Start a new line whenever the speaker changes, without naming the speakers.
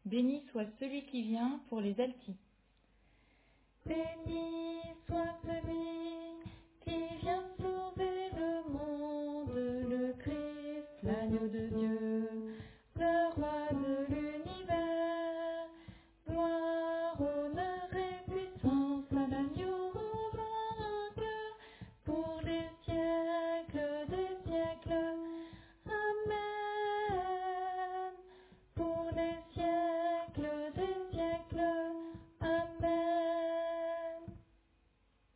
Béni soit celui qui vient pour les Altis.
Béni soit celui